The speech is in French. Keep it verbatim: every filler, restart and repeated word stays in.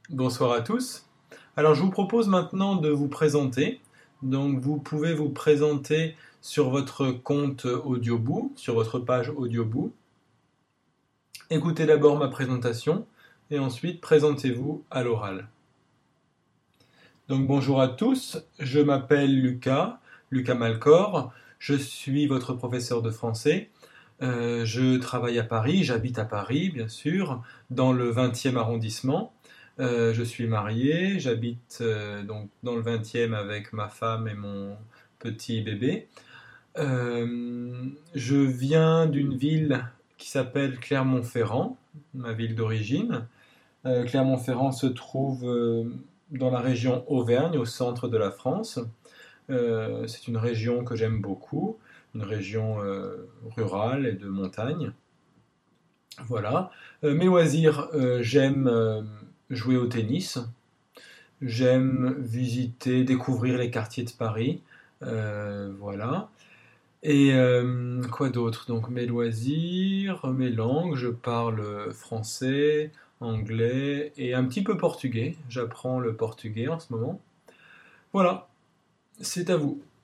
Bonsoir à tous. Alors je vous propose maintenant de vous présenter. Donc vous pouvez vous présenter sur votre compte Audioboo, sur votre page Audioboo. Écoutez d'abord ma présentation et ensuite présentez-vous à l'oral. Donc bonjour à tous, je m'appelle Lucas, Lucas Malcor, je suis votre professeur de français. Euh, je travaille à Paris, j'habite à Paris bien sûr, dans le vingtième arrondissement. Euh, je suis marié, j'habite euh, donc dans le vingtième avec ma femme et mon petit bébé. Euh, je viens d'une ville qui s'appelle Clermont-Ferrand, ma ville d'origine. Euh, Clermont-Ferrand se trouve euh, dans la région Auvergne, au centre de la France. Euh, c'est une région que j'aime beaucoup, une région euh, rurale et de montagne. Voilà. Euh, mes loisirs, euh, j'aime euh, jouer au tennis, j'aime visiter, découvrir les quartiers de Paris. Euh, voilà. Et euh, quoi d'autre? Donc mes loisirs, mes langues, je parle français, anglais et un petit peu portugais. J'apprends le portugais en ce moment. Voilà, c'est à vous.